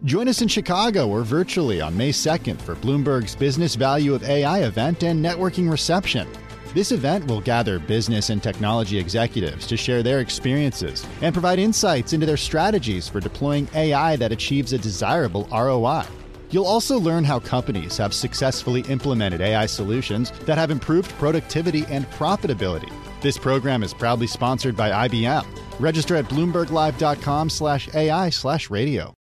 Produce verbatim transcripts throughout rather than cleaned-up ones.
Join us in Chicago or virtually on May second for Bloomberg's Business Value of A I event and networking reception. This event will gather business and technology executives to share their experiences and provide insights into their strategies for deploying A I that achieves a desirable R O I. You'll also learn how companies have successfully implemented A I solutions that have improved productivity and profitability. This program is proudly sponsored by I B M. Register at bloomberglive.com slash AI slash radio.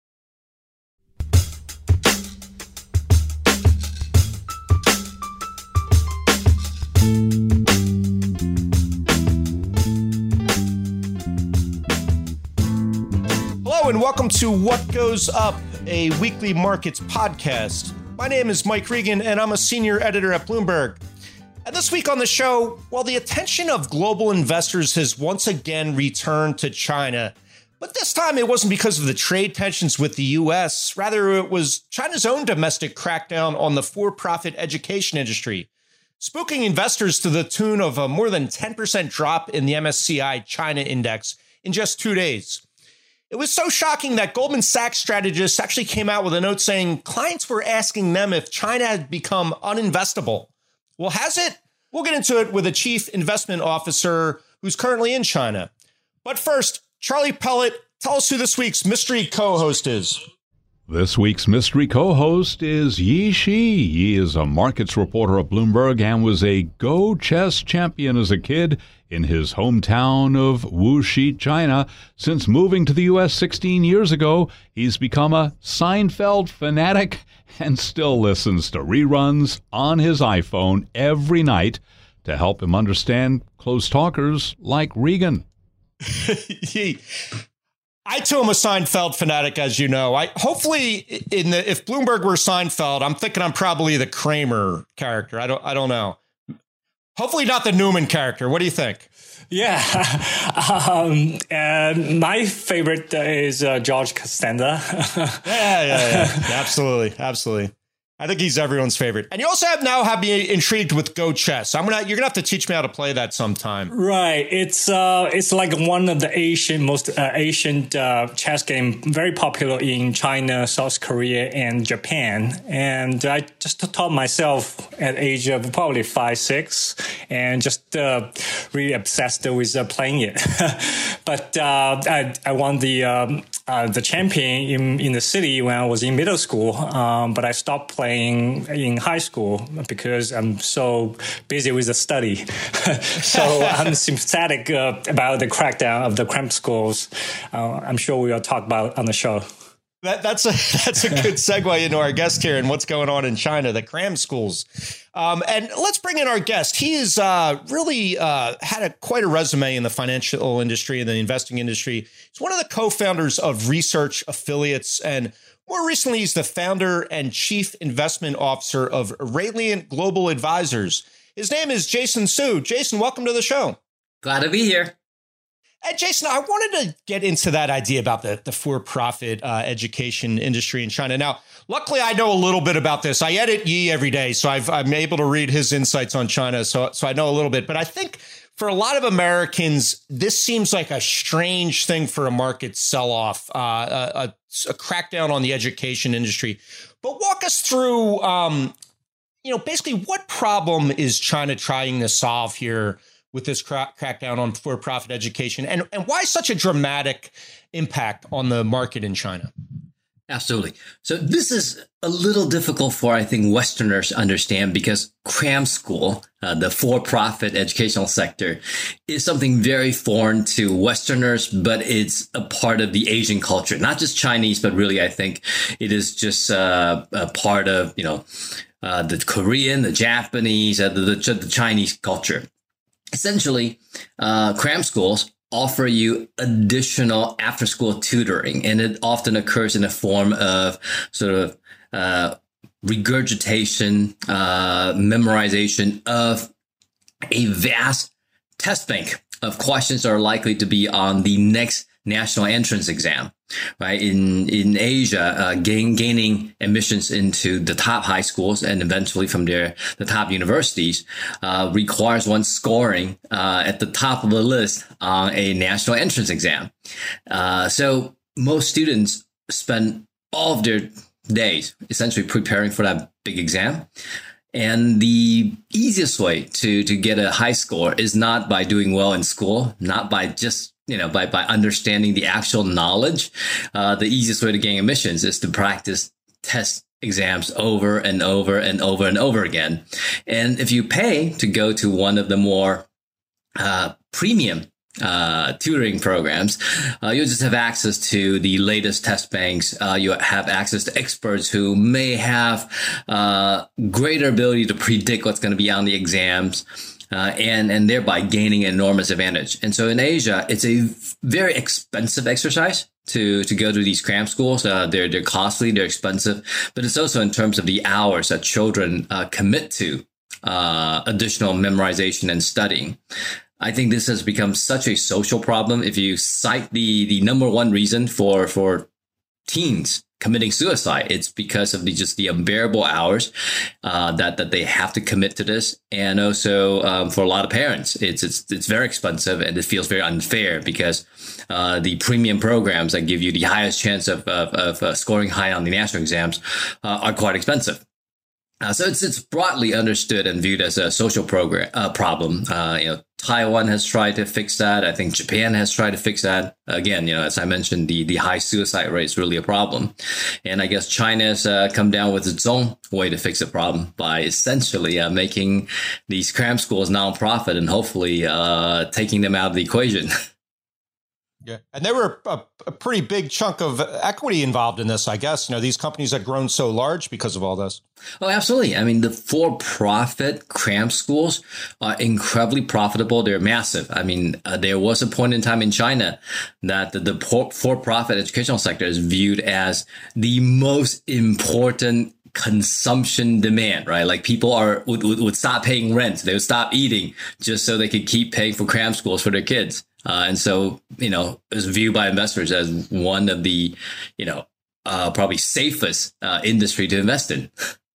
Hello and welcome to What Goes Up, a weekly markets podcast. My name is Mike Regan and I'm a senior editor at Bloomberg. And this week on the show, while the attention of global investors has once again returned to China, but this time it wasn't because of the trade tensions with the U S. Rather, it was China's own domestic crackdown on the for-profit education industry, spooking investors to the tune of a more than ten percent drop in the M S C I China index in just two days. It was so shocking that Goldman Sachs strategists actually came out with a note saying clients were asking them if China had become uninvestable. Well, has it? We'll get into it with a chief investment officer who's currently in China. But first, Charlie Pellet, tell us who this week's mystery co-host is. This week's mystery co-host is Yi Shi. Yi is a markets reporter at Bloomberg and was a Go chess champion as a kid in his hometown of Wuxi, China. Since moving to the U S sixteen years ago, he's become a Seinfeld fanatic and still listens to reruns on his iPhone every night to help him understand close talkers like Regan. I too am a Seinfeld fanatic, as you know. I hopefully in the if Bloomberg were Seinfeld, I'm thinking I'm probably the Kramer character. I don't I don't know. Hopefully not the Newman character. What do you think? Yeah, um, and my favorite is uh, George Costanza. yeah, yeah, yeah, absolutely, absolutely. I think he's everyone's favorite. And you also have now have me intrigued with Go Chess. I'm gonna you're gonna have to teach me how to play that sometime. Right. It's uh it's like one of the Asian most uh, ancient uh, chess game, very popular in China, South Korea, and Japan. And I just taught myself at age of probably five, six, and just uh, really obsessed with uh, playing it. but uh, I I won the um, uh, the champion in in the city when I was in middle school. Um, but I stopped playing in high school because I'm so busy with the study. so I'm sympathetic uh, about the crackdown of the cram schools. Uh, I'm sure we will talk about on the show. That, that's a that's a good segue into our guest here and what's going on in China, the cram schools. Um, and let's bring in our guest. He has uh, really uh, had a, quite a resume in the financial industry and the investing industry. He's one of the co-founders of Research Affiliates, and more recently, he's the founder and chief investment officer of Radiant Global Advisors. His name is Jason Su. Jason, welcome to the show. Glad to be here. And Jason, I wanted to get into that idea about the, the for-profit uh, education industry in China. Now, luckily, I know a little bit about this. I edit Yi every day, so I've, I'm able to read his insights on China, so, so I know a little bit. But I think for a lot of Americans, this seems like a strange thing for a market sell-off, uh, a, a, a crackdown on the education industry. But walk us through, um, you know, basically what problem is China trying to solve here with this crack, crackdown on for-profit education, and, and why such a dramatic impact on the market in China? Absolutely. So this is a little difficult for, I think, Westerners to understand because cram school, uh, the for-profit educational sector, is something very foreign to Westerners, but it's a part of the Asian culture, not just Chinese, but really, I think it is just uh, a part of, you know, uh, the Korean, the Japanese, uh, the, the, the Chinese culture. Essentially, uh, cram schools offer you additional after-school tutoring, and it often occurs in the form of sort of uh, regurgitation, uh, memorization of a vast test bank of questions that are likely to be on the next national entrance exam, right? In in Asia, uh, gain, gaining admissions into the top high schools and eventually from there the top universities uh, requires one scoring uh, at the top of the list on a national entrance exam. Uh, so most students spend all of their days essentially preparing for that big exam. And the easiest way to, to get a high score is not by doing well in school, not by just, you know, by, by understanding the actual knowledge. Uh, the easiest way to gain admissions is to practice test exams over and over and over and over again. And if you pay to go to one of the more uh, premium uh, tutoring programs, uh, you'll just have access to the latest test banks. Uh, you have access to experts who may have uh, greater ability to predict what's going to be on the exams. Uh, and, and thereby gaining an enormous advantage. And so in Asia, it's a very expensive exercise to, to go to these cram schools. Uh, they're, they're costly, they're expensive, but it's also in terms of the hours that children uh, commit to uh, additional memorization and studying. I think this has become such a social problem. If you cite the, the number one reason for, for teens committing suicide, it's because of the just the unbearable hours uh, that that they have to commit to this, and also um, for a lot of parents, it's it's it's very expensive and it feels very unfair because uh, the premium programs that give you the highest chance of of, of uh, scoring high on the national exams uh, are quite expensive. Uh, so it's it's broadly understood and viewed as a social program uh, problem. Uh, you know, Taiwan has tried to fix that. I think Japan has tried to fix that. Again, you know, as I mentioned, the the high suicide rate is really a problem, and I guess China has uh, come down with its own way to fix the problem by essentially uh, making these cram schools nonprofit and hopefully uh, taking them out of the equation. Yeah. And there were a, a pretty big chunk of equity involved in this, I guess. You know, these companies had grown so large because of all this. Oh, absolutely. I mean, the for-profit cram schools are incredibly profitable. They're massive. I mean, uh, there was a point in time in China that the, the for-profit educational sector is viewed as the most important consumption demand, right? Like people are would, would, would stop paying rent. They would stop eating just so they could keep paying for cram schools for their kids. Uh, and so, you know, it was viewed by investors as one of the, you know, uh, probably safest uh, industry to invest in.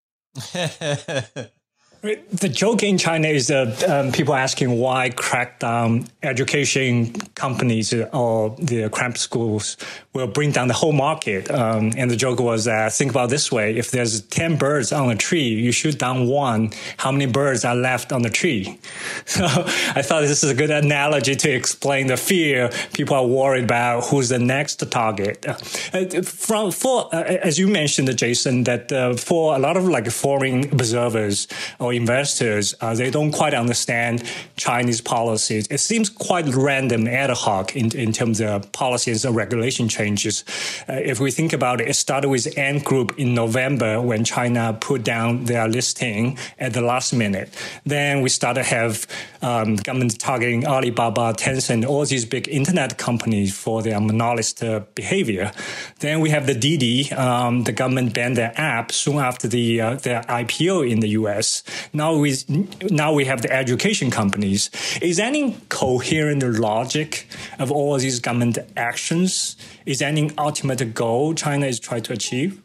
The joke in China is that um, people asking why crackdown education companies or the cram schools will bring down the whole market. Um, and the joke was that, think about it this way, if there's ten birds on a tree, you shoot down one, how many birds are left on the tree? So I thought this is a good analogy to explain the fear. People are worried about who's the next target. Uh, from, for, uh, as you mentioned, Jason, that uh, for a lot of like foreign observers or investors, uh, they don't quite understand Chinese policies. It seems quite random, ad hoc in, in terms of policies and regulation changes. Uh, if we think about it, it started with Ant Group in November when China put down their listing at the last minute. Then we started to have um, government targeting Alibaba, Tencent, all these big internet companies for their monopolist uh, behavior. Then we have the Didi, um, the government banned their app soon after the uh, their I P O in the U S. Now we now we have the education companies. Is there any coherent logic of all these government actions? Is there any ultimate goal China is trying to achieve?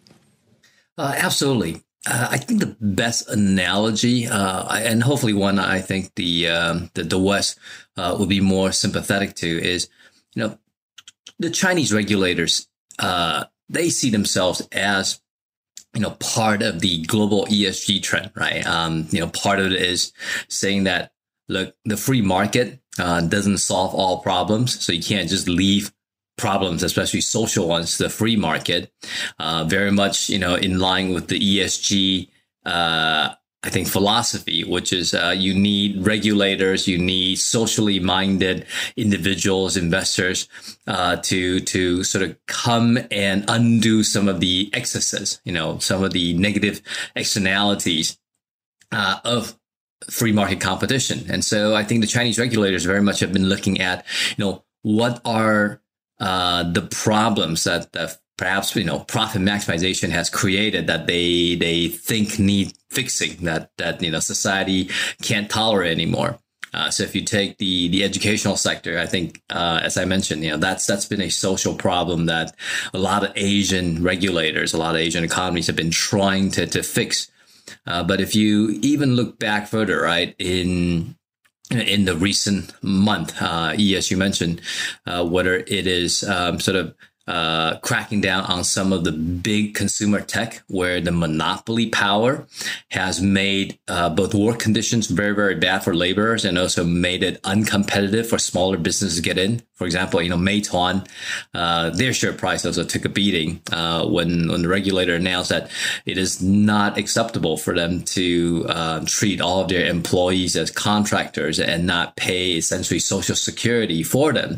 Uh, absolutely. Uh, I think the best analogy, uh, and hopefully one I think the um, the, the West uh, will be more sympathetic to, is, you know, the Chinese regulators. Uh, they see themselves as, you know, part of the global E S G trend, right? Um, you know, part of it is saying that, look, the free market uh, doesn't solve all problems, so you can't just leave problems, especially social ones, to the free market. Uh, very much, you know, in line with the E S G, uh, I think, philosophy, which is uh, you need regulators, you need socially minded individuals, investors, uh, to to sort of come and undo some of the excesses, you know, some of the negative externalities uh, of free market competition. And so I think the Chinese regulators very much have been looking at, you know, what are uh, the problems that, that perhaps, you know, profit maximization has created that they they think need fixing, that that you know society can't tolerate anymore. Uh, so if you take the the educational sector, I think, uh, as I mentioned, you know, that's that's been a social problem that a lot of Asian regulators, a lot of Asian economies have been trying to to fix. Uh, but if you even look back further, right, in in the recent month, uh, E, as you mentioned, uh, whether it is um, sort of uh, cracking down on some of the big consumer tech where the monopoly power has made uh, both work conditions very, very bad for laborers and also made it uncompetitive for smaller businesses to get in. For example, you know, Meituan, uh, their share price also took a beating uh, when, when the regulator announced that it is not acceptable for them to uh, treat all of their employees as contractors and not pay essentially Social Security for them.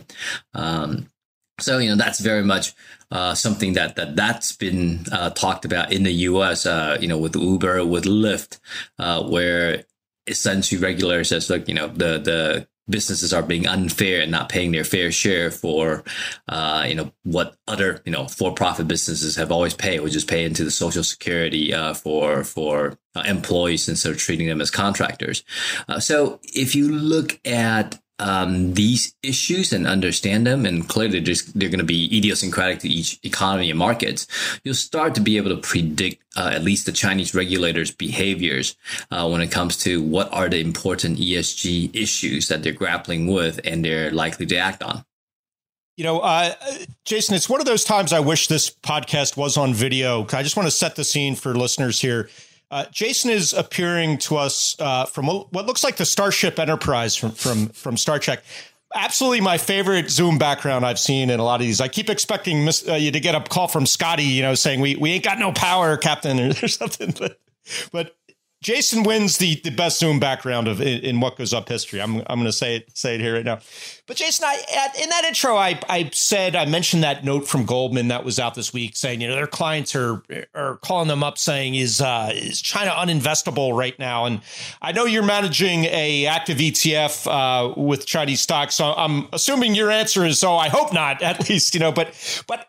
Um, So, you know, that's very much uh, something that, that that's been uh, talked about in the U S, uh, you know, with Uber, with Lyft, uh, where essentially regulators says, look, you know, the, the businesses are being unfair and not paying their fair share for, uh, you know, what other, you know, for-profit businesses have always paid, which is pay into the Social Security uh, for, for uh, employees instead of treating them as contractors. Uh, so if you look at Um, these issues and understand them, and clearly just, they're going to be idiosyncratic to each economy and markets, you'll start to be able to predict uh, at least the Chinese regulators' behaviors uh, when it comes to what are the important E S G issues that they're grappling with and they're likely to act on. You know, uh, Jason, it's one of those times I wish this podcast was on video. I just want to set the scene for listeners here. Uh, Jason is appearing to us uh, from what looks like the Starship Enterprise from from from Star Trek. Absolutely my favorite Zoom background I've seen in a lot of these. I keep expecting miss, uh, you to get a call from Scotty, you know, saying we we ain't got no power, Captain, or, or something. But but Jason wins the the best Zoom background of in, in What Goes Up history. I'm I'm going to say it say it here right now. But Jason, I at, in that intro, I I said I mentioned that note from Goldman that was out this week saying, you know, their clients are are calling them up saying, is uh, is China uninvestable right now? And I know you're managing a active E T F uh, with Chinese stocks, so I'm assuming your answer is, oh, I hope not, at least, you know. But but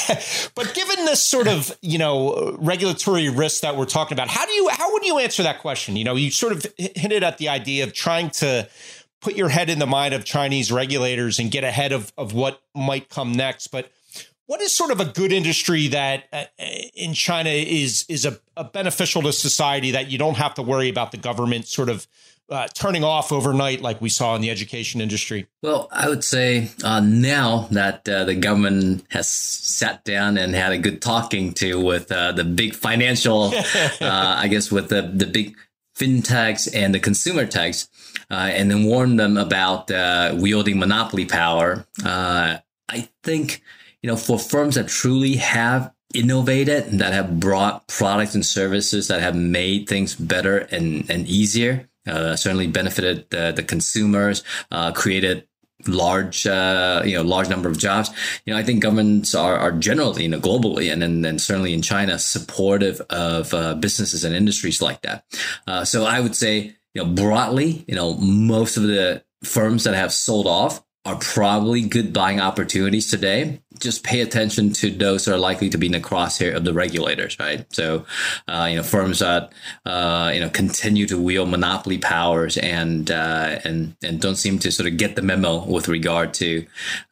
but given this sort of, you know, regulatory risk that we're talking about, how do you how would you answer that question? You know, you sort of hinted at the idea of trying to put your head in the mind of Chinese regulators and get ahead of, of what might come next. But what is sort of a good industry that uh, in China is is a, a beneficial to society that you don't have to worry about the government sort of uh, turning off overnight like we saw in the education industry? Well, I would say uh, now that uh, the government has sat down and had a good talking to with uh, the big financial, uh, I guess with the, the big fintechs and the consumer techs, uh, and then warn them about uh, wielding monopoly power. Uh, I think, you know, for firms that truly have innovated, that have brought products and services that have made things better and, and easier, uh, certainly benefited the, the consumers, uh, created large, uh, you know, large number of jobs. You know, I think governments are, are generally, you know, globally and then and certainly in China, supportive of uh, businesses and industries like that. Uh, so I would say, you know, broadly, you know, most of the firms that have sold off are probably good buying opportunities today. Just pay attention to those that are likely to be in the crosshair of the regulators, right? So, uh, you know, firms that, uh, you know, continue to wield monopoly powers and, uh, and, and don't seem to sort of get the memo with regard to,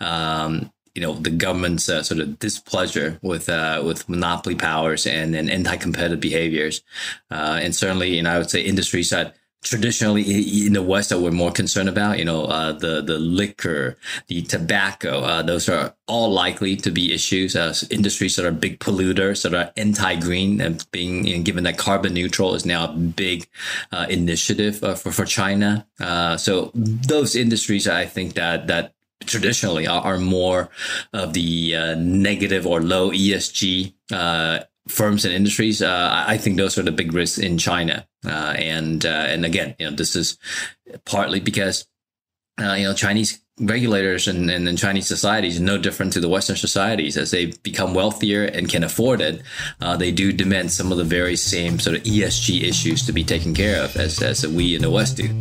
um, you know, the government's uh, sort of displeasure with, uh, with monopoly powers and, and anti-competitive behaviors. Uh, and certainly, you know, I would say industries that traditionally in the West that we're more concerned about, you know, uh, the, the liquor, the tobacco, uh, those are all likely to be issues, uh, industries that are big polluters, that are anti-green, and being, you know, given that carbon neutral is now a big uh, initiative uh, for, for China. Uh, so those industries, I think that, that traditionally are, are more of the uh, negative or low E S G uh firms and industries. Uh, I think those are the big risks in China. Uh, and, uh, and again, you know, this is partly because, uh, you know, Chinese regulators and, and, and Chinese societies are no different to the Western societies. As they become wealthier and can afford it, uh, they do demand some of the very same sort of E S G issues to be taken care of as, as we in the West do.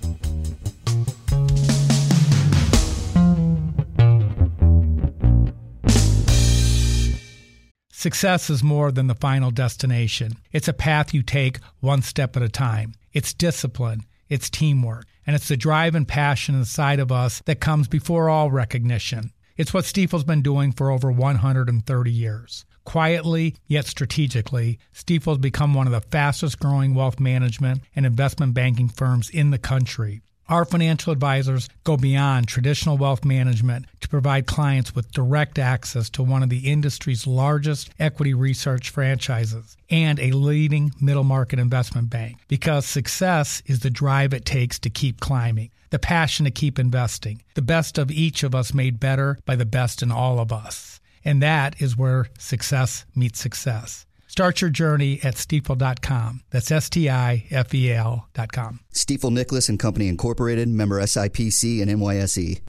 Success is more than the final destination. It's a path you take one step at a time. It's discipline, it's teamwork, and it's the drive and passion inside of us that comes before all recognition. It's what Stifel's been doing for over one hundred thirty years. Quietly, yet strategically, Stifel's become one of the fastest growing wealth management and investment banking firms in the country. Our financial advisors go beyond traditional wealth management to provide clients with direct access to one of the industry's largest equity research franchises and a leading middle market investment bank, because success is the drive it takes to keep climbing, the passion to keep investing, the best of each of us made better by the best in all of us. And that is where success meets success. Start your journey at Stifel dot com. That's S T I F E L dot com. Stifel Nicholas and Company Incorporated, member S I P C and N Y S E.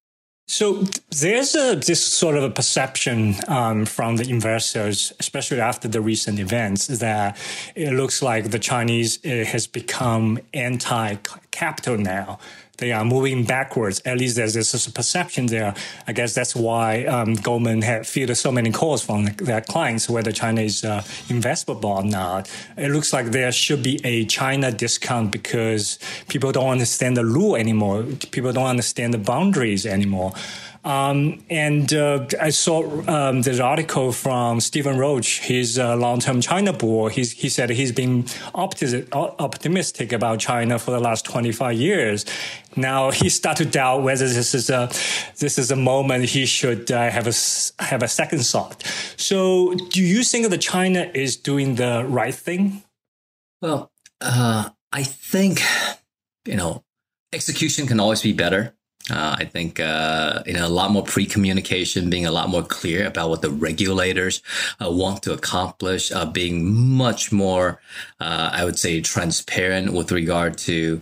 So there's a, this sort of a perception um, from the investors, especially after the recent events, that it looks like the Chinese uh, has become anti-capital now. They are moving backwards. At least there's this perception there. I guess that's why um, Goldman had fielded so many calls from their clients whether China is uh, investable or not. It looks like there should be a China discount because people don't understand the rule anymore. People don't understand the boundaries anymore. Um, and uh, I saw um, this article from Stephen Roach, his uh, long-term China bull. He's, he said he's been opti- optimistic about China for the last twenty-five years. Now he started to doubt whether this is a this is a moment he should uh, have a have a second thought. So, do you think that China is doing the right thing? Well, uh, I think you know execution can always be better. Uh, I think, uh, you know, a lot more pre-communication, being a lot more clear about what the regulators uh, want to accomplish, uh, being much more, uh, I would say, transparent with regard to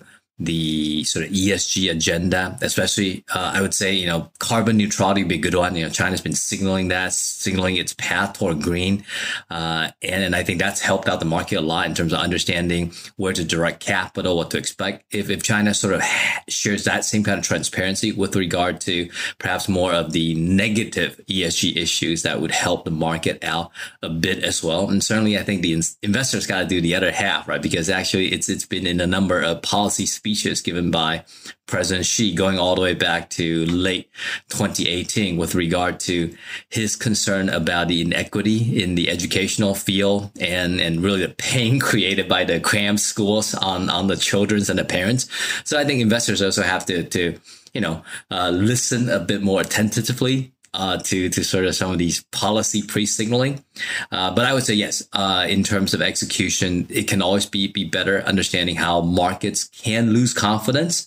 the sort of E S G agenda, especially, uh, I would say, you know, carbon neutrality would be a good one. You know, China's been signaling that, signaling its path toward green. Uh, and, and I think that's helped out the market a lot in terms of understanding where to direct capital, what to expect. If, if China sort of shares that same kind of transparency with regard to perhaps more of the negative E S G issues, that would help the market out a bit as well. And certainly I think the in- investors got to do the other half, right? Because actually it's, it's been in a number of policy speeches given by President Xi going all the way back to late twenty eighteen with regard to his concern about the inequity in the educational field and, and really the pain created by the cram schools on, on the children and the parents. So I think investors also have to, to you know, uh, listen a bit more attentively Uh, to, to sort of some of these policy pre-signaling. Uh, but I would say, yes, uh, in terms of execution, it can always be, be better understanding how markets can lose confidence,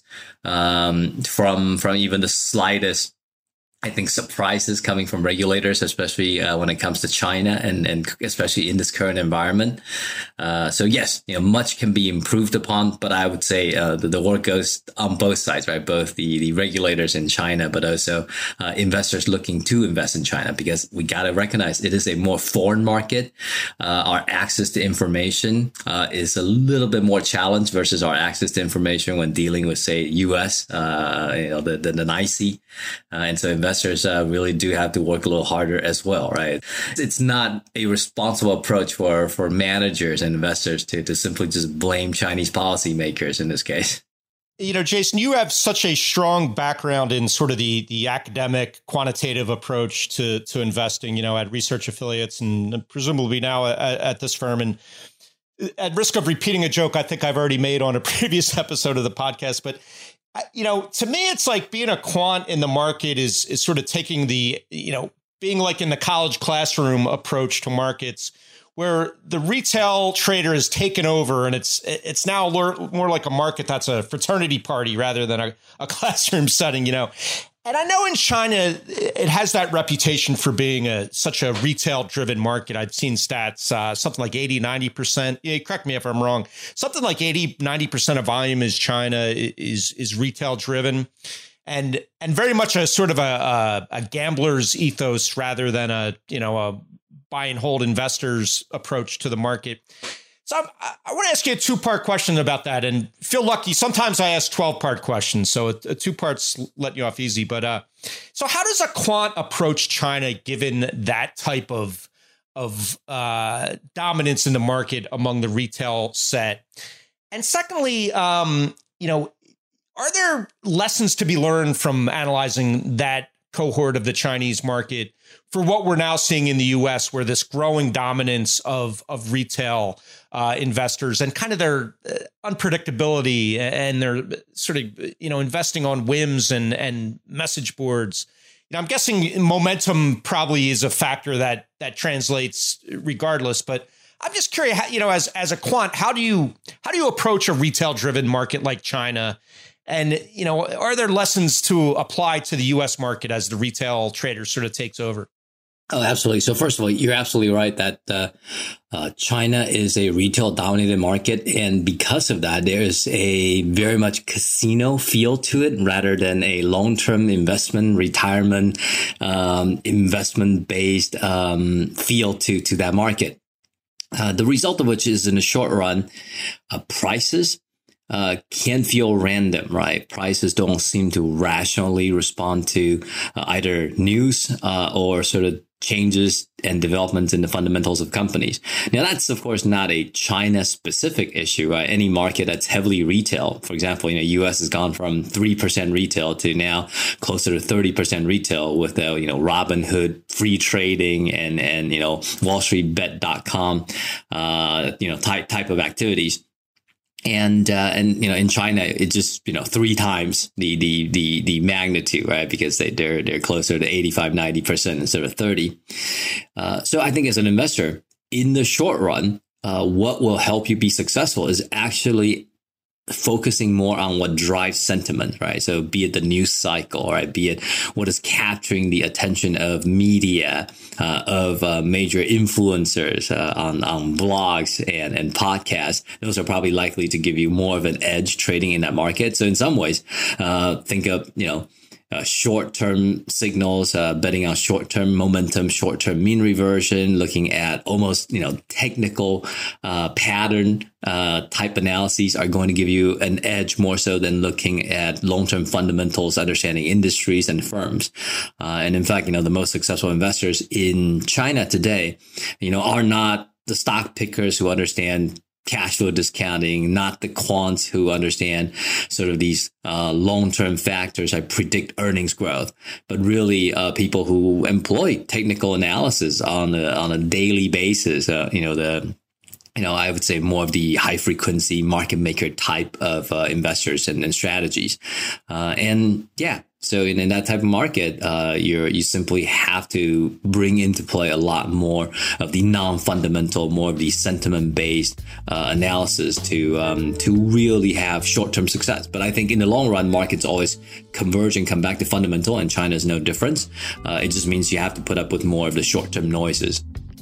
um, from, from even the slightest, I think, surprises coming from regulators, especially uh, when it comes to China and, and especially in this current environment. Uh, so yes, you know, much can be improved upon, but I would say uh, the, the work goes on both sides, right? Both the, the regulators in China, but also uh, investors looking to invest in China, because we got to recognize it is a more foreign market. Uh, our access to information uh, is a little bit more challenged versus our access to information when dealing with, say, U S, uh, you know, the, the, the N Y S E. Uh, and so investors uh, really do have to work a little harder as well, right? It's not a responsible approach for, for managers and investors to, to simply just blame Chinese policymakers in this case. You know, Jason, you have such a strong background in sort of the the academic quantitative approach to to investing, you know, at research affiliates and presumably now at, at this firm. And at risk of repeating a joke I think I've already made on a previous episode of the podcast, but you know, to me, it's like being a quant in the market is is sort of taking the, you know, being like in the college classroom approach to markets, where the retail trader has taken over and it's it's now more like a market that's a fraternity party rather than a, a classroom setting, you know. And I know in China, it has that reputation for being a such a retail-driven market. I've seen stats, uh, something like eighty, ninety percent. Yeah, correct me if I'm wrong. Something like eighty, ninety percent of volume is China is is retail-driven. And and very much a sort of a, a, a gambler's ethos rather than a, you know, a buy and hold investors approach to the market. So I, I want to ask you a two-part question about that, and feel lucky. Sometimes I ask twelve-part questions, so a, a two parts let you off easy. But uh, so how does a quant approach China given that type of of uh, dominance in the market among the retail set? And secondly, um, you know, are there lessons to be learned from analyzing that cohort of the Chinese market for what we're now seeing in the U S, where this growing dominance of of retail uh, investors and kind of their unpredictability and their sort of, you know, investing on whims and and message boards. You know, I'm guessing momentum probably is a factor that that translates regardless. But I'm just curious, how, you know, as as a quant, how do you how do you approach a retail driven market like China? And, you know, are there lessons to apply to the U S market as the retail trader sort of takes over? Oh, absolutely. So first of all, you're absolutely right that uh, uh, China is a retail dominated market. And because of that, there is a very much casino feel to it rather than a long-term investment, retirement, um, investment based um, feel to, to that market. Uh, the result of which is in the short run, uh, prices Uh, can feel random, right? Prices don't seem to rationally respond to uh, either news uh, or sort of changes and developments in the fundamentals of companies. Now, that's, of course, not a China-specific issue, right? Any market that's heavily retail, for example, you know, U S has gone from three percent retail to now closer to thirty percent retail with, uh, you know, Robinhood, free trading, and, and you know, Wall Street Bet dot com, uh, you know, type, type of activities. And, uh, and, you know, in China, it's just, you know, three times the, the, the, the magnitude, right? Because they, they're, they're closer to eighty-five, ninety percent instead of thirty. Uh, so I think as an investor in the short run, uh, what will help you be successful is actually focusing more on what drives sentiment, right? So be it the news cycle, right? Be it what is capturing the attention of media, uh, of uh, major influencers uh, on, on blogs and, and podcasts. Those are probably likely to give you more of an edge trading in that market. So in some ways, uh, think of, you know, Uh, short-term signals, uh, betting on short-term momentum, short-term mean reversion, looking at almost, you know, technical uh, pattern uh, type analyses are going to give you an edge more so than looking at long-term fundamentals, understanding industries and firms. Uh, and in fact, you know, the most successful investors in China today, you know, are not the stock pickers who understand cash flow discounting, not the quants who understand sort of these uh, long-term factors that predict earnings growth, but really uh, people who employ technical analysis on a, on a daily basis. Uh, you know, the You know, I would say more of the high frequency market maker type of uh, investors and, and strategies. Uh, and yeah, so in, in that type of market, uh, you're, you simply have to bring into play a lot more of the non-fundamental, more of the sentiment-based uh, analysis to um, to really have short-term success. But I think in the long run, markets always converge and come back to fundamental, and China is no different. Uh, it just means you have to put up with more of the short-term noises.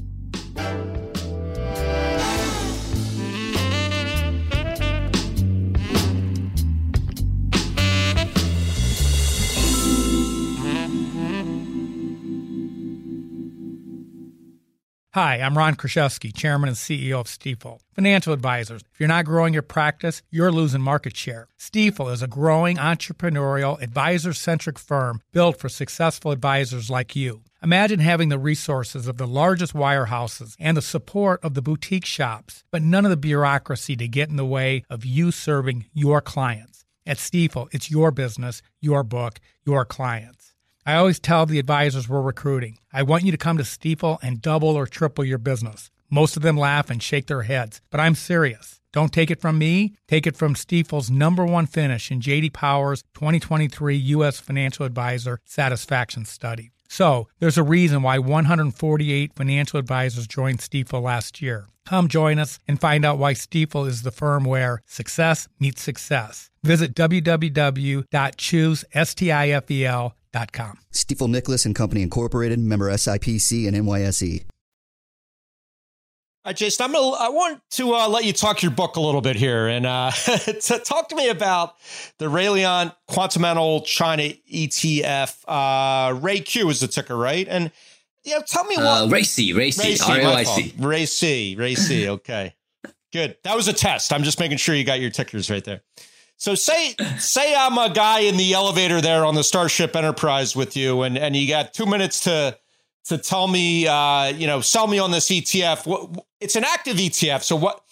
Hi, I'm Ron Kruszewski, Chairman and C E O of Stifel. Financial advisors, if you're not growing your practice, you're losing market share. Stifel is a growing entrepreneurial, advisor-centric firm built for successful advisors like you. Imagine having the resources of the largest wirehouses and the support of the boutique shops, but none of the bureaucracy to get in the way of you serving your clients. At Stifel, it's your business, your book, your clients. I always tell the advisors we're recruiting, I want you to come to Stifel and double or triple your business. Most of them laugh and shake their heads, but I'm serious. Don't take it from me. Take it from Stifel's number one finish in J D Power's twenty twenty-three U S Financial Advisor Satisfaction Study. So there's a reason why one hundred forty-eight financial advisors joined Stifel last year. Come join us and find out why Stifel is the firm where success meets success. Visit w w w dot choose stifel dot com. Stifel Nicholas and Company Incorporated, member S I P C and N Y S E. All right, Jason, I'm gonna, I want to uh, let you talk your book a little bit here, and uh, to talk to me about the Rayliant Quantamental China E T F. Uh, Ray Q is the ticker, right? And you know, tell me what uh, Ray C, Ray C, R A Y C, Ray C, Ray C. Okay, good. That was a test. I'm just making sure you got your tickers right there. So say say I'm a guy in the elevator there on the Starship Enterprise with you, and, and you got two minutes to to tell me, uh, you know, sell me on this E T F. What, it's an active E T F. So what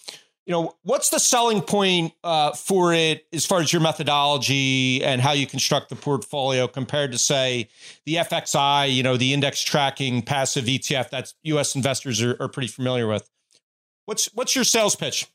you know, what's the selling point uh, for it as far as your methodology and how you construct the portfolio compared to, say, the F X I, you know, the index tracking passive E T F that U S investors are, are pretty familiar with? What's what's your sales pitch?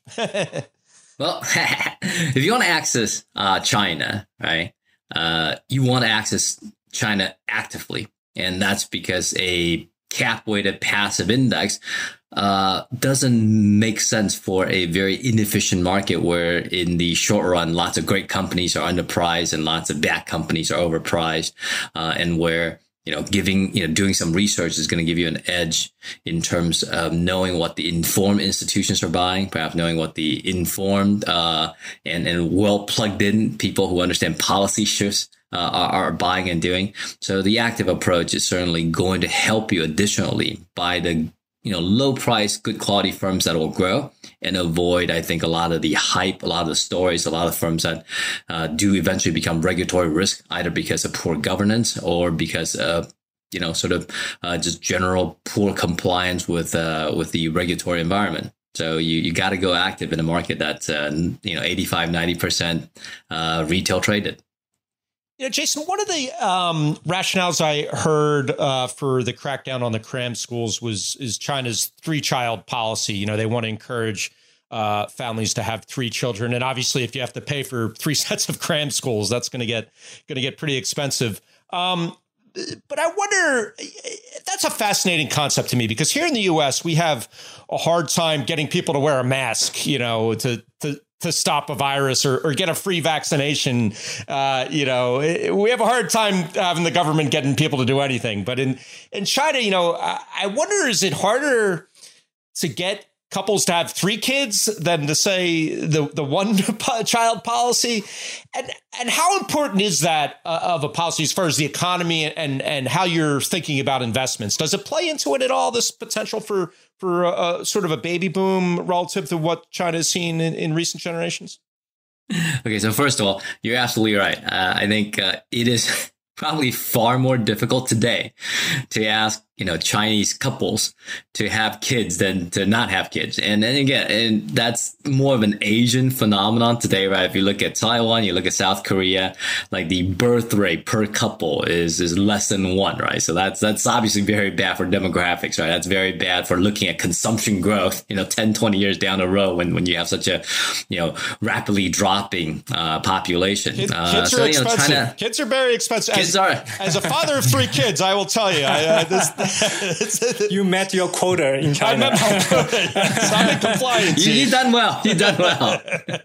Well, if you want to access uh, China, right, uh, you want to access China actively. And that's because a cap-weighted passive index uh, doesn't make sense for a very inefficient market where in the short run, lots of great companies are underpriced and lots of bad companies are overpriced, uh, and where, you know, giving, you know, doing some research is going to give you an edge in terms of knowing what the informed institutions are buying, perhaps knowing what the informed uh, and, and well plugged in people who understand policy shifts uh, are, are buying and doing. So the active approach is certainly going to help you additionally by the, you know, low price, good quality firms that will grow and avoid, I think, a lot of the hype, a lot of the stories, a lot of firms that uh, do eventually become regulatory risk, either because of poor governance or because of, you know, sort of uh, just general poor compliance with uh, with the regulatory environment. So you, you got to go active in a market that's, uh, you know, eighty-five, ninety percent uh, retail traded. You know, Jason, one of the um, rationales I heard uh, for the crackdown on the cram schools was is China's three-child policy. You know, they want to encourage uh, families to have three children, and obviously, if you have to pay for three sets of cram schools, that's going to get going to get pretty expensive. Um, but I wonder, that's a fascinating concept to me because here in the U S, we have a hard time getting people to wear a mask. You know, to to. to stop a virus or, or get a free vaccination. Uh, you know, we have a hard time having the government getting people to do anything. But in, in China, you know, I, I wonder, is it harder to get couples to have three kids than to say the, the one child policy? And, and how important is that uh, of a policy as far as the economy and, and how you're thinking about investments? Does it play into it at all, this potential for for a, a sort of a baby boom relative to what China has seen in, in recent generations? Okay, so first of all, you're absolutely right. Uh, I think uh, it is probably far more difficult today to ask, you know, Chinese couples to have kids than to not have kids. And then again, and that's more of an Asian phenomenon today, right? If you look at Taiwan, you look at South Korea, like the birth rate per couple is, is less than one, right? So that's, that's obviously very bad for demographics, right? That's very bad for looking at consumption growth, you know, ten, twenty years down the road when, when you have such a, you know, rapidly dropping, uh, population. Kids, uh, kids so, are you know, expensive. China, kids are very expensive. Kids as, are. As a father of three kids, I will tell you, I, uh, this, you met your quota in China. I met my quota. Yes, I'm in compliance. You, you've done well. You've done well.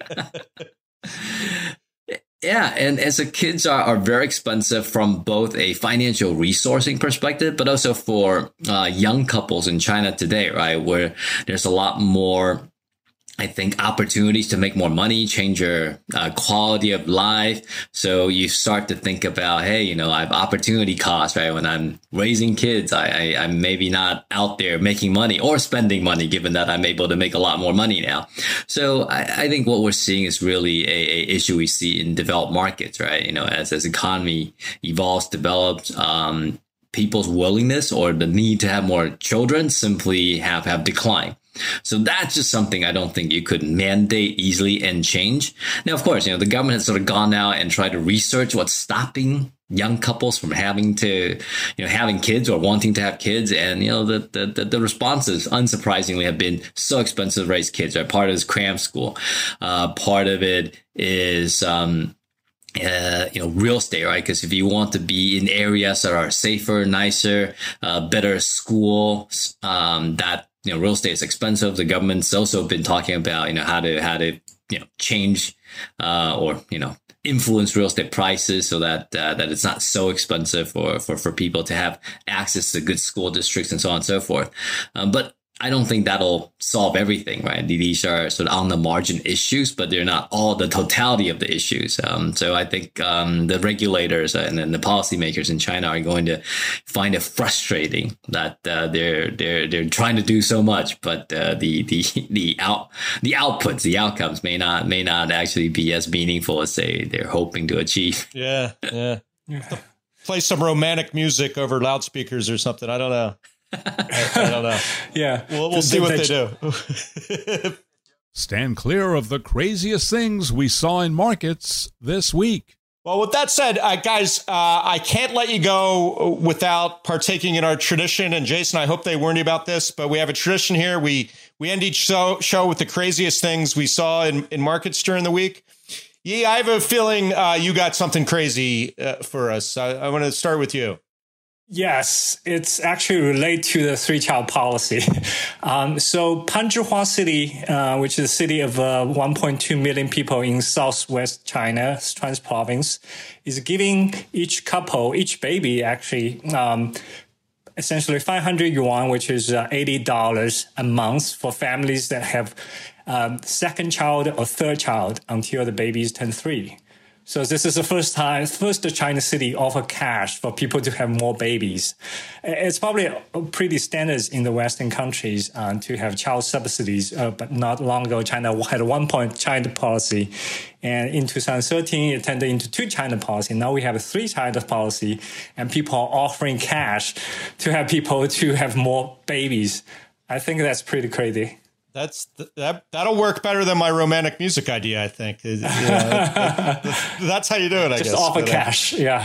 Yeah, and, and so kids are, are very expensive from both a financial resourcing perspective, but also for uh, young couples in China today, right, where there's a lot more, I think, opportunities to make more money, change your uh, quality of life. So you start to think about, hey, you know, I have opportunity costs, right? When I'm raising kids, I, I, I'm maybe not out there making money or spending money, given that I'm able to make a lot more money now. So I, I think what we're seeing is really a, a issue we see in developed markets, right? You know, as, as economy evolves, develops, um, people's willingness or the need to have more children simply have, have declined. So that's just something I don't think you could mandate easily and change. Now, of course, you know, the government has sort of gone out and tried to research what's stopping young couples from having to, you know, having kids or wanting to have kids. And, you know, the, the, the responses, unsurprisingly, have been so expensive to raise kids, right? Part of it is cram school. Uh, part of it is, um, Uh, you know, real estate, right? Because if you want to be in areas that are safer, nicer, uh, better schools, um, that, you know, real estate is expensive. The government's also been talking about, you know, how to, how to, you know, change, uh, or, you know, influence real estate prices so that, uh, that it's not so expensive for, for, for people to have access to good school districts and so on and so forth. Um, but I don't think that'll solve everything, right? These are sort of on the margin issues, but they're not all the totality of the issues. Um, so I think um, the regulators and then the policymakers in China are going to find it frustrating that uh, they're they're they're trying to do so much, but uh, the the the out the outputs, the outcomes may not may not actually be as meaningful as they they're hoping to achieve. Yeah, yeah. Play some romantic music over loudspeakers or something. I don't know. I, I don't know. Yeah, We'll, we'll see what they do. stand clear of the craziest things we saw in markets this week. Well, with that said, uh, guys, uh, I can't let you go without partaking in our tradition. And Jason, I hope they warned you about this, but we have a tradition here. We we end each show, show with the craziest things we saw in, in markets during the week. Yi, I have a feeling uh, you got something crazy uh, for us. I, I want to start with you. Yes, it's actually related to the three-child policy. Um, so Panzhihua City, uh, which is a city of uh, one point two million people in southwest China, Sichuan province, is giving each couple, each baby actually, um, essentially five hundred yuan, which is uh, eighty dollars a month for families that have um, second child or third child until the babies turn three. So this is the first time, first China city offer cash for people to have more babies. It's probably pretty standard in the Western countries uh, to have child subsidies, uh, but not long ago, China had a one-point China policy. And in two thousand thirteen, it turned into two-China policy. Now we have a three-China policy, and people are offering cash to have people to have more babies. I think that's pretty crazy. That's that. That'll work better than my romantic music idea, I think. Yeah, that, that, that's how you do it, I Just guess. Just offer but, uh, cash, yeah.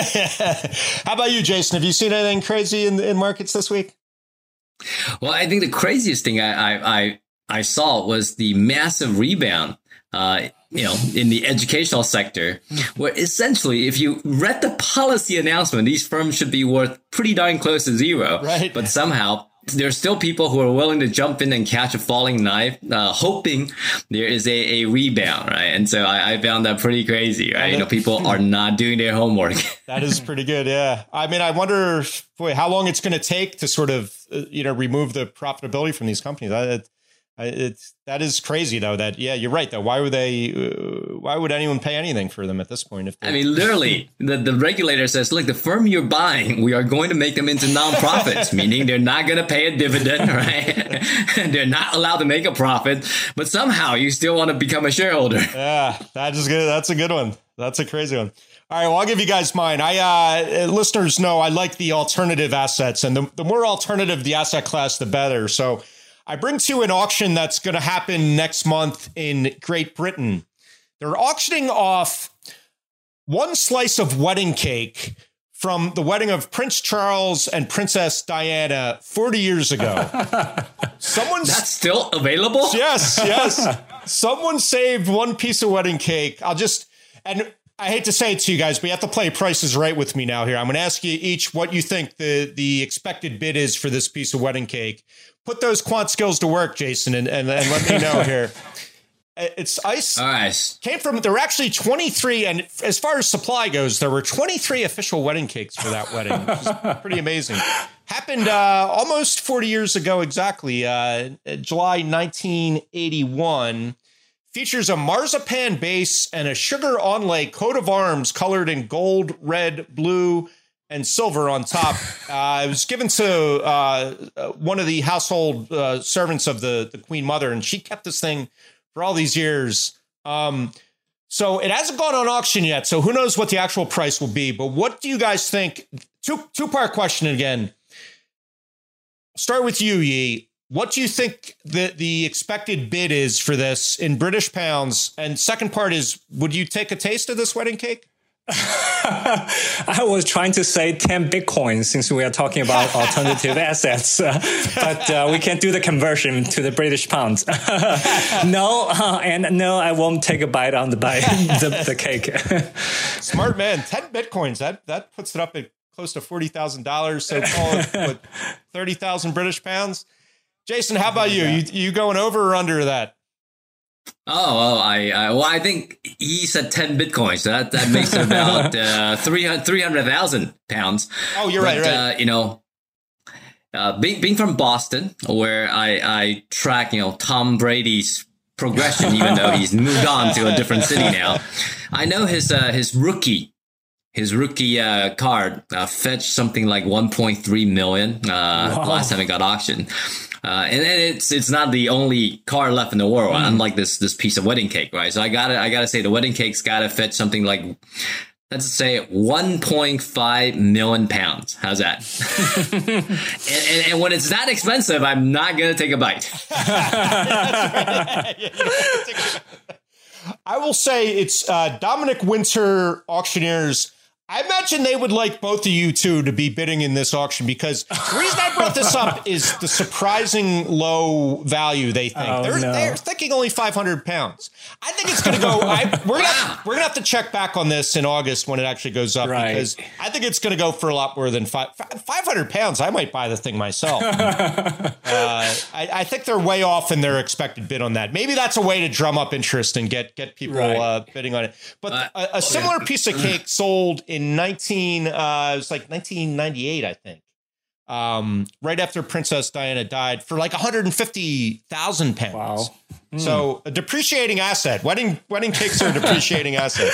How about you, Jason? Have you seen anything crazy in, in markets this week? Well, I think the craziest thing I I I, I saw was the massive rebound, uh, you know, in the educational sector, where essentially, if you read the policy announcement, these firms should be worth pretty darn close to zero. Right. But somehow, there's still people who are willing to jump in and catch a falling knife, uh, hoping there is a, a rebound, right? And so I, I found that pretty crazy, right? You know, people are not doing their homework. That is pretty good, yeah. I mean, I wonder, boy, how long it's going to take to sort of, uh, you know, remove the profitability from these companies. I, it, it's that is crazy, though. That yeah, you're right. Though, why would they? Uh, why would anyone pay anything for them at this point? If they- I mean, literally, the, the regulator says, "Look, the firm you're buying, we are going to make them into nonprofits, meaning they're not going to pay a dividend, right? They're not allowed to make a profit, but somehow you still want to become a shareholder." Yeah, that is good. That's a good one. That's a crazy one. All right, well, I'll give you guys mine. I uh, listeners know I like the alternative assets, and the, the more alternative the asset class, the better. So I bring to you an auction that's going to happen next month in Great Britain. They're auctioning off one slice of wedding cake from the wedding of Prince Charles and Princess Diana forty years ago. Someone's That's still available? Yes, yes. Someone saved one piece of wedding cake. I'll just, and I hate to say it to you guys, but you have to play Price is Right with me now here. I'm going to ask you each what you think the, the expected bid is for this piece of wedding cake. Put those quant skills to work, Jason, and, and, and let me know here. It's ice. All right. Came from, there were actually twenty-three, and as far as supply goes, there were twenty-three official wedding cakes for that wedding, which is pretty amazing. Happened uh, almost forty years ago exactly, uh, July nineteen eighty-one. Features a marzipan base and a sugar onlay coat of arms colored in gold, red, blue, and silver on top. Uh, it was given to uh, one of the household uh, servants of the, the Queen Mother, and she kept this thing for all these years. Um, so it hasn't gone on auction yet, so who knows what the actual price will be. But what do you guys think? Two, two-part question again. Start with you, Yi. What do you think the, the expected bid is for this in British pounds? And second part is, would you take a taste of this wedding cake? I was trying to say ten Bitcoins since we are talking about alternative assets, uh, but uh, we can't do the conversion to the British pounds. no, uh, and no, I won't take a bite on the bite, the, the cake. Smart man, ten Bitcoins. That that puts it up at close to forty thousand dollars. So call it what, thirty thousand British pounds. Jason, how about you? You you going over or under that? Oh, well, I, I well, I think he said ten bitcoins. So that that makes it about uh, three hundred thousand pounds. Oh, you're but, right, right. Uh, you know, uh, being being from Boston, where I I track you know Tom Brady's progression, even though he's moved on to a different city now. I know his uh, his rookie. His rookie uh, card uh, fetched something like one point three million uh, wow. last time it got auctioned. Uh, and, and it's it's not the only car left in the world, mm. unlike this this piece of wedding cake, right? So I gotta I gotta say the wedding cake's gotta fetch something like let's say one point five million pounds. How's that? and, and, and when it's that expensive, I'm not going to take a bite. I will say it's uh, Dominic Winter Auctioneers. I imagine they would like both of you two to be bidding in this auction, because the reason I brought this up is the surprising low value they think. Oh, they're, no. they're thinking only five hundred pounds. I think it's going to go. I, we're going to we're gonna have to check back on this in August when it actually goes up, Right. because I think it's going to go for a lot more than five, five hundred pounds. I might buy the thing myself. uh, I, I think they're way off in their expected bid on that. Maybe that's a way to drum up interest and get get people Right. uh, bidding on it. But a, a similar piece of cake sold in nineteen uh it was like nineteen ninety-eight, I think, um right after Princess Diana died, for like one hundred fifty thousand pounds. Wow. So a depreciating asset. Wedding wedding cakes are a depreciating asset.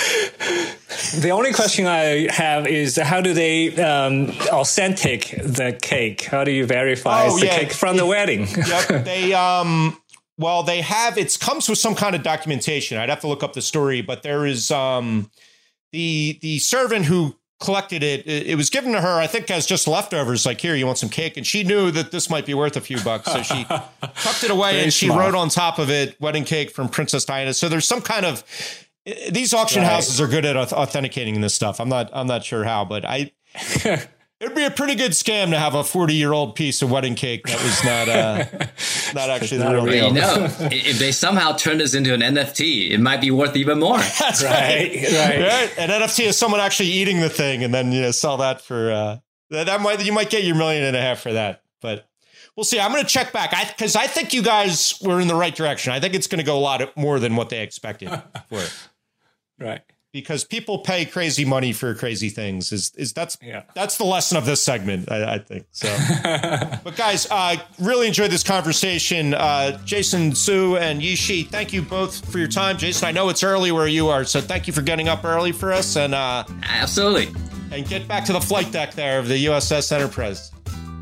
The only question I have is, how do they um, authentic the cake? How do you verify Oh, it's the yeah. cake from the wedding? Yep. They um well they have it comes with some kind of documentation. I'd have to look up the story, but there is um the the servant who collected it, it, it was given to her, I think, as just leftovers, like, here, you want some cake? And she knew that this might be worth a few bucks. So she tucked it away, Very and she smart. wrote on top of it, wedding cake from Princess Diana. So there's some kind of, these auction Right. houses are good at auth- authenticating this stuff. I'm not, I'm not sure how, but I, it'd be a pretty good scam to have a forty year old piece of wedding cake that was not, uh, not actually the Not real real. deal. You know, if they somehow turn this into an N F T, it might be worth even more. That's Right, right. Right. An N F T is someone actually eating the thing, and then, you know, sell that for uh that, that might you might get your million and a half for that. But we'll see. I'm going to check back. I because I think you guys were in the right direction. I think it's going to go a lot more than what they expected for it. Right. Because people pay crazy money for crazy things. Is is that's Yeah. that's the lesson of this segment, I, I think. So, but guys, uh, really enjoyed this conversation. Uh, Jason Su and Yi-Shi, thank you both for your time. Jason, I know it's early where you are, so thank you for getting up early for us, and uh, Absolutely. and get back to the flight deck there of the U S S Enterprise.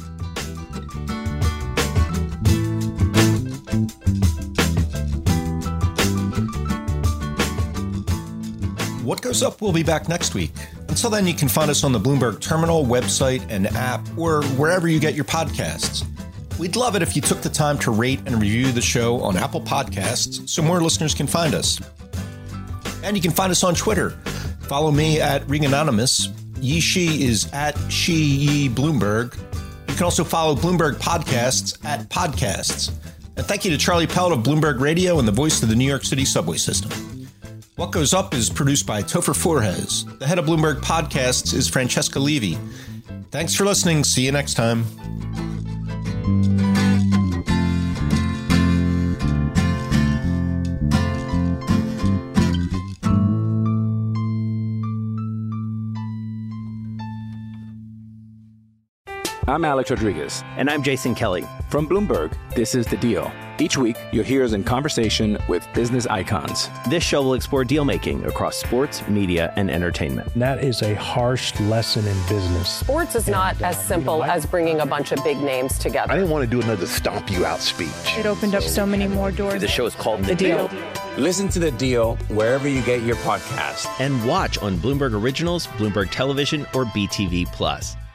What Goes Up will be back next week. Until then, you can find us on the Bloomberg Terminal, website, and app, or wherever you get your podcasts. We'd love it if you took the time to rate and review the show on Apple Podcasts so more listeners can find us. And you can find us on Twitter. Follow me at Reganonymous. Yi-Shi is at Shi Yi Bloomberg. You can also follow Bloomberg Podcasts at Podcasts. And thank you to Charlie Pelt of Bloomberg Radio and the voice of the New York City subway system. What Goes Up is produced by Topher Forges. The head of Bloomberg Podcasts is Francesca Levy. Thanks for listening. See you next time. I'm Alex Rodriguez. And I'm Jason Kelly. From Bloomberg, this is The Deal. Each week, you'll hear us in conversation with business icons. This show will explore deal making across sports, media, and entertainment. That is a harsh lesson in business. Sports is not as simple as bringing a bunch of big names together. I didn't want to do another stomp you out speech. It opened up so many more doors. The show is called The Deal. Listen to The Deal wherever you get your podcast. And watch on Bloomberg Originals, Bloomberg Television, or B T V Plus.